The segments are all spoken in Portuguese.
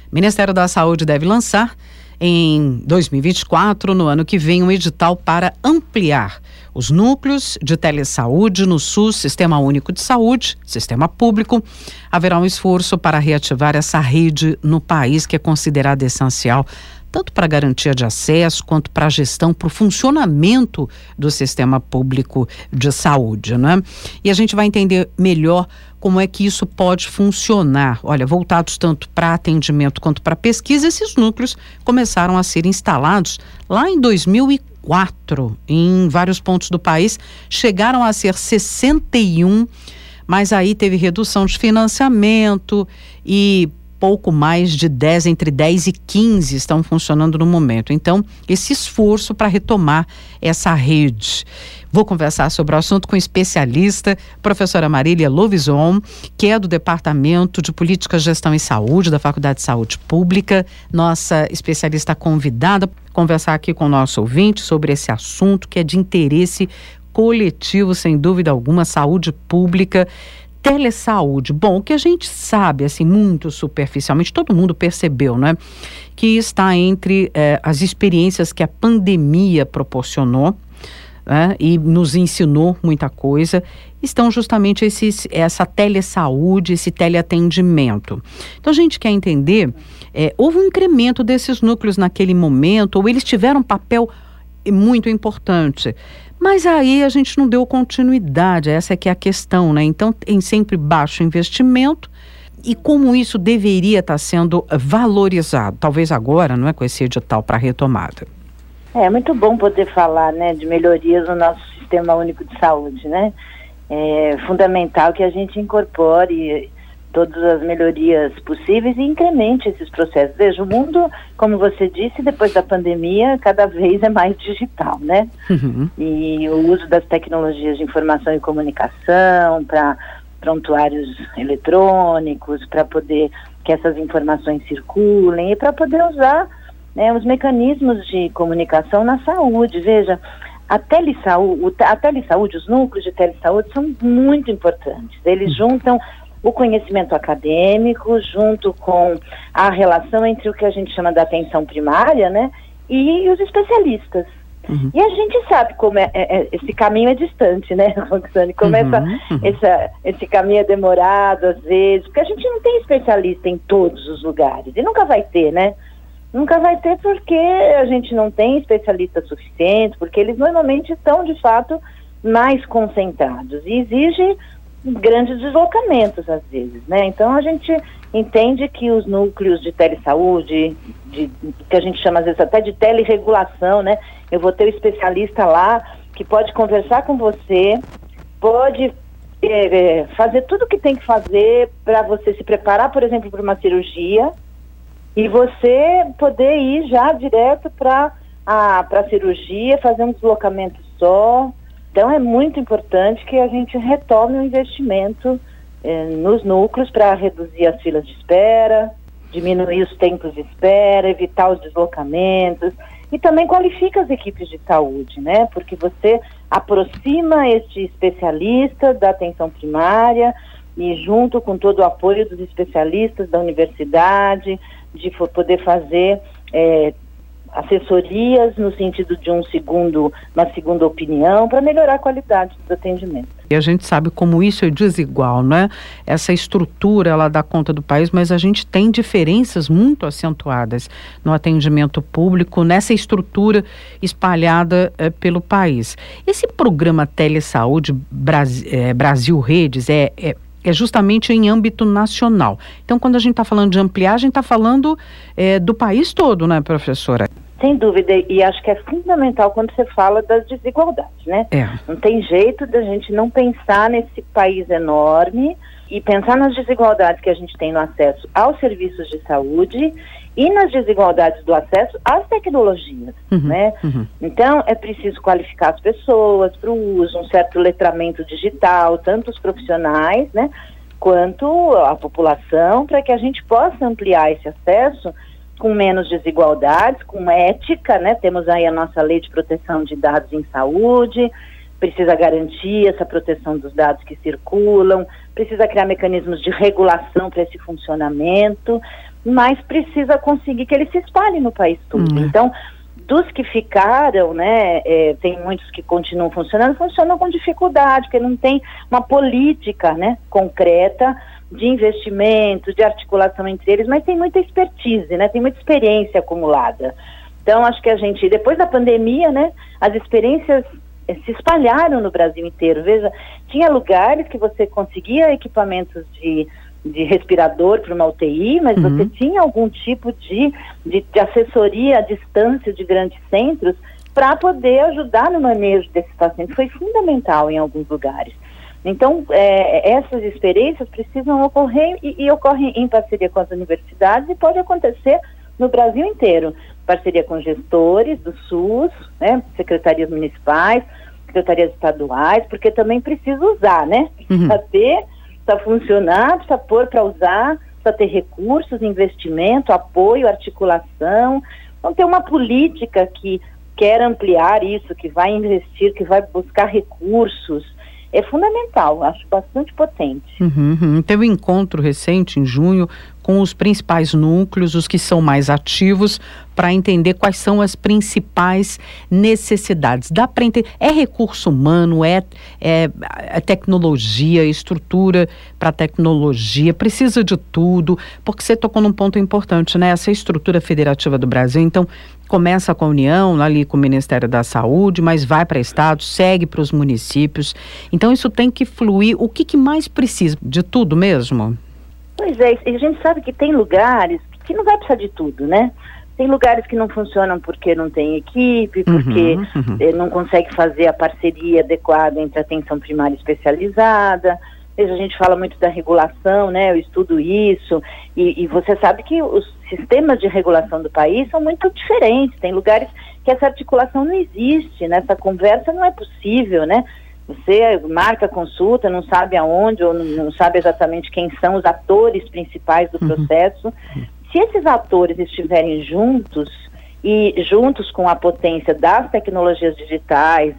O Ministério da Saúde deve lançar em 2024, no ano que vem, um edital para ampliar os núcleos de telesaúde no SUS, Sistema Único de Saúde, sistema público. Haverá um esforço para reativar essa rede no país, que é considerada essencial tanto para a garantia de acesso quanto para a gestão, para o funcionamento do sistema público de saúde, né? E a gente vai entender melhor como é que isso pode funcionar. Olha, voltados tanto para atendimento quanto para pesquisa, esses núcleos começaram a ser instalados lá em 2004, em vários pontos do país, chegaram a ser 61, mas aí teve redução de financiamento e pouco mais de 10, entre 10 e 15 estão funcionando no momento. Então, esse esforço para retomar essa rede. Vou conversar sobre o assunto com especialista, professora Marília Lovison, que é do Departamento de Política, Gestão e Saúde, da Faculdade de Saúde Pública, nossa especialista convidada, conversar aqui com o nosso ouvinte sobre esse assunto que é de interesse coletivo, sem dúvida alguma, saúde pública. Telesaúde, bom, o que a gente sabe, assim, muito superficialmente, todo mundo percebeu, né? Que está entre as experiências que a pandemia proporcionou, né? E nos ensinou muita coisa, estão justamente essa telesaúde, esse teleatendimento. Então a gente quer entender, houve um incremento desses núcleos naquele momento, ou eles tiveram um papel muito importante. Mas aí a gente não deu continuidade, essa é que é a questão, né? Então tem sempre baixo investimento e como isso deveria estar sendo valorizado, talvez agora, não é, com esse edital para retomada. É muito bom poder falar, né, de melhorias no nosso Sistema Único de Saúde, né? É fundamental que a gente incorpore todas as melhorias possíveis e incremente esses processos. Veja, o mundo, como você disse, depois da pandemia, cada vez é mais digital, né? Uhum. E o uso das tecnologias de informação e comunicação para prontuários eletrônicos, para poder que essas informações circulem e para poder usar, né, os mecanismos de comunicação na saúde. Veja, a telesaúde, os núcleos de telesaúde são muito importantes. Eles juntam o conhecimento acadêmico junto com a relação entre o que a gente chama da atenção primária, né, e os especialistas. Uhum. E a gente sabe como esse caminho é distante, né, Roxane? Como esse caminho é demorado às vezes, porque a gente não tem especialista em todos os lugares, e nunca vai ter, né? Nunca vai ter porque a gente não tem especialistas suficientes, porque eles normalmente estão, de fato, mais concentrados e exige grandes deslocamentos às vezes, né? Então a gente entende que os núcleos de telesaúde, que a gente chama às vezes até de teleregulação, né? Eu vou ter um especialista lá que pode conversar com você, pode fazer tudo o que tem que fazer para você se preparar, por exemplo, para uma cirurgia e você poder ir já direto para a cirurgia, fazer um deslocamento só. Então é muito importante que a gente retome o investimento nos núcleos para reduzir as filas de espera, diminuir os tempos de espera, evitar os deslocamentos e também qualifica as equipes de saúde, né? Porque você aproxima este especialista da atenção primária e junto com todo o apoio dos especialistas da universidade, de poder fazer assessorias no sentido de uma segunda opinião para melhorar a qualidade do atendimento. E a gente sabe como isso é desigual, né? Essa estrutura, ela dá conta do país, mas a gente tem diferenças muito acentuadas no atendimento público, nessa estrutura espalhada pelo país. Esse programa Telesaúde Brasil Redes é justamente em âmbito nacional. Então, quando a gente está falando de ampliar, a gente está falando do país todo, né, professora? Sem dúvida, e acho que é fundamental quando você fala das desigualdades, né? Não tem jeito da gente não pensar nesse país enorme e pensar nas desigualdades que a gente tem no acesso aos serviços de saúde e nas desigualdades do acesso às tecnologias, né? Então, é preciso qualificar as pessoas para o uso, um certo letramento digital, tanto os profissionais, né, quanto a população, para que a gente possa ampliar esse acesso com menos desigualdades, com ética, né? Temos aí a nossa lei de proteção de dados em saúde, precisa garantir essa proteção dos dados que circulam, precisa criar mecanismos de regulação para esse funcionamento. mas precisa conseguir que ele se espalhe no país todo. Então, dos que ficaram, né, tem muitos que continuam funcionando com dificuldade, porque não tem uma política, né, concreta de investimento, de articulação entre eles, mas tem muita expertise, né, tem muita experiência acumulada. Então, acho que a gente, depois da pandemia, né, as experiências se espalharam no Brasil inteiro. Veja, tinha lugares que você conseguia equipamentos de respirador para uma UTI, mas você tinha algum tipo de assessoria à distância de grandes centros para poder ajudar no manejo desses pacientes. Foi fundamental em alguns lugares. Então, essas experiências precisam ocorrer e ocorrem em parceria com as universidades e pode acontecer no Brasil inteiro. Parceria com gestores do SUS, né, secretarias municipais, secretarias estaduais, porque também precisa usar, né? Precisa funcionar, precisa pôr para usar, precisa ter recursos, investimento, apoio, articulação. Então, ter uma política que quer ampliar isso, que vai investir, que vai buscar recursos, é fundamental, acho bastante potente. Teve um encontro recente, em junho, com os principais núcleos, os que são mais ativos, para entender quais são as principais necessidades. Dá para entender, é recurso humano, é tecnologia, estrutura para tecnologia, precisa de tudo, porque você tocou num ponto importante, né? Essa estrutura federativa do Brasil, então, começa com a União, ali com o Ministério da Saúde, mas vai para estados, segue para os municípios. Então, isso tem que fluir. O que mais precisa? De tudo mesmo? Pois é, a gente sabe que tem lugares que não vai precisar de tudo, né? Tem lugares que não funcionam porque não tem equipe, porque não consegue fazer a parceria adequada entre a atenção primária e especializada. Veja, a gente fala muito da regulação, né? Eu estudo isso, e você sabe que os sistemas de regulação do país são muito diferentes. Tem lugares que essa articulação não existe, né? Essa conversa não é possível, né? Você marca a consulta, não sabe aonde, ou não sabe exatamente quem são os atores principais do processo. Se esses atores estiverem juntos, e juntos com a potência das tecnologias digitais,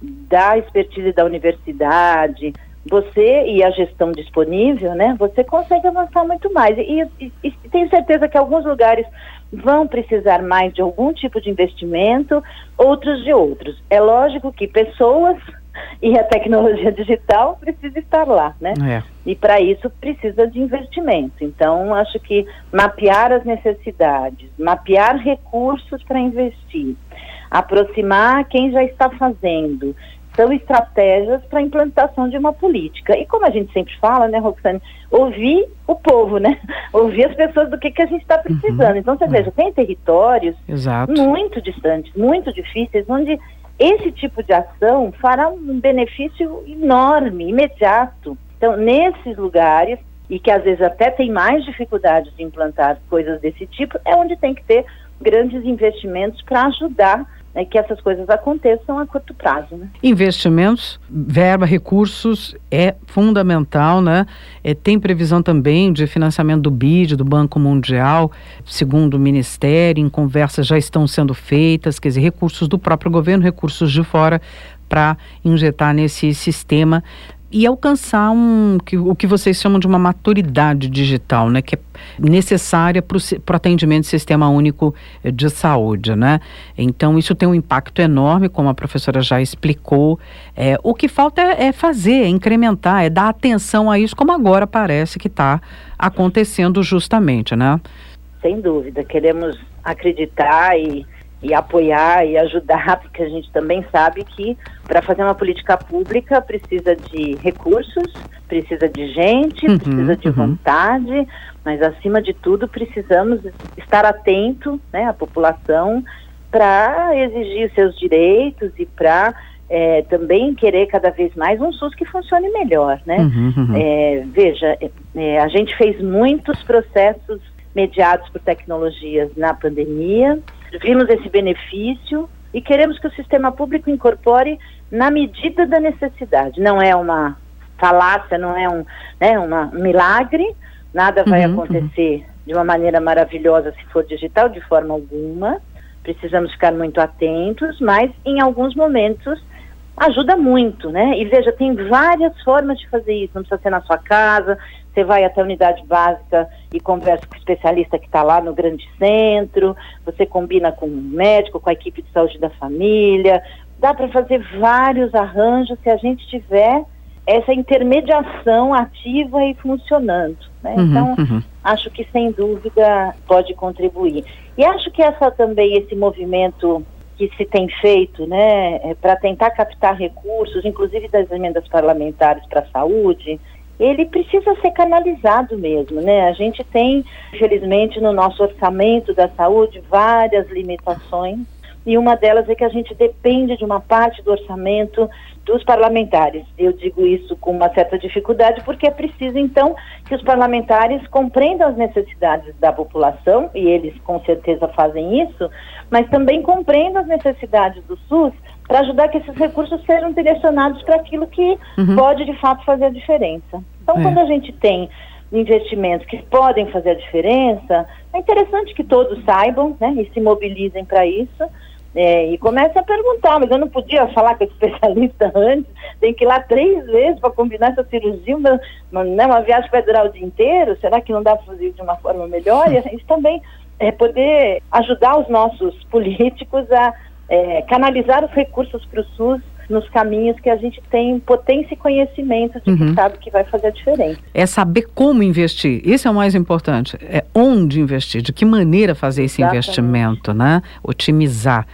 da expertise da universidade, você e a gestão disponível, né, você consegue avançar muito mais. E tenho certeza que alguns lugares vão precisar mais de algum tipo de investimento, outros de outros. É lógico que pessoas e a tecnologia digital precisa estar lá, né? E para isso precisa de investimento. Então, acho que mapear as necessidades, mapear recursos para investir, aproximar quem já está fazendo, são estratégias para a implantação de uma política. E como a gente sempre fala, né, Roxane, ouvir o povo, né? Ouvir as pessoas do que a gente está precisando. Então, você veja, tem territórios muito distantes, muito difíceis, onde esse tipo de ação fará um benefício enorme, imediato. Então, nesses lugares, e que às vezes até tem mais dificuldades de implantar coisas desse tipo, é onde tem que ter grandes investimentos para ajudar, né, que essas coisas aconteçam a curto prazo, né? Investimentos, verba, recursos é fundamental, né? Tem previsão também de financiamento do BID, do Banco Mundial, segundo o Ministério, em conversas já estão sendo feitas, quer dizer, recursos do próprio governo, recursos de fora para injetar nesse sistema e alcançar o que vocês chamam de uma maturidade digital, né, que é necessária para o atendimento do Sistema Único de Saúde, né? Então, isso tem um impacto enorme, como a professora já explicou. O que falta é fazer, é incrementar, é dar atenção a isso, como agora parece que está acontecendo justamente, né? Sem dúvida, queremos acreditar e apoiar e ajudar, porque a gente também sabe que para fazer uma política pública precisa de recursos, precisa de gente, precisa de vontade, mas acima de tudo precisamos estar atento, né, à população para exigir seus direitos e para também querer cada vez mais um SUS que funcione melhor, né? Veja, a gente fez muitos processos mediados por tecnologias na pandemia, vimos esse benefício e queremos que o sistema público incorpore na medida da necessidade. Não é uma falácia, não é um milagre, nada vai acontecer de uma maneira maravilhosa se for digital, de forma alguma. Precisamos ficar muito atentos, mas em alguns momentos ajuda muito, né? E veja, tem várias formas de fazer isso, não precisa ser na sua casa, você vai até a unidade básica e conversa com o especialista que está lá no grande centro, você combina com o médico, com a equipe de saúde da família. Dá para fazer vários arranjos se a gente tiver essa intermediação ativa e funcionando, né? Então, acho que sem dúvida pode contribuir. E acho que esse movimento que se tem feito, né, para tentar captar recursos, inclusive das emendas parlamentares para a saúde, ele precisa ser canalizado mesmo, né? A gente tem, infelizmente, no nosso orçamento da saúde, várias limitações, e uma delas é que a gente depende de uma parte do orçamento dos parlamentares. Eu digo isso com uma certa dificuldade, porque é preciso, então, que os parlamentares compreendam as necessidades da população, e eles com certeza fazem isso, mas também compreendam as necessidades do SUS para ajudar que esses recursos sejam direcionados para aquilo que pode, de fato, fazer a diferença. Então, quando a gente tem investimentos que podem fazer a diferença, é interessante que todos saibam, né, e se mobilizem para isso. E comece a perguntar, mas eu não podia falar com o especialista antes, tem que ir lá 3 vezes para combinar essa cirurgia, uma viagem que vai durar o dia inteiro, será que não dá para fazer de uma forma melhor? E a gente também poder ajudar os nossos políticos a canalizar os recursos para o SUS nos caminhos que a gente tem potência e conhecimento de que sabe que vai fazer a diferença. É saber como investir, isso é o mais importante, é onde investir, de que maneira fazer esse investimento, né? Otimizar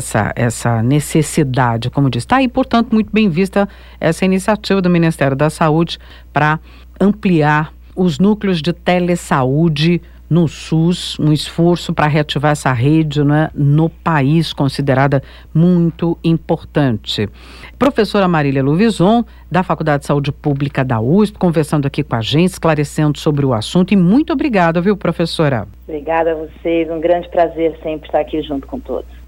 essa necessidade, como diz. Está aí, portanto, muito bem vista essa iniciativa do Ministério da Saúde para ampliar os núcleos de telesaúde no SUS, um esforço para reativar essa rede, né, no país, considerada muito importante. Professora Marília Louvison, da Faculdade de Saúde Pública da USP, conversando aqui com a gente, esclarecendo sobre o assunto, e muito obrigada, viu, professora? Obrigada a vocês, um grande prazer sempre estar aqui junto com todos.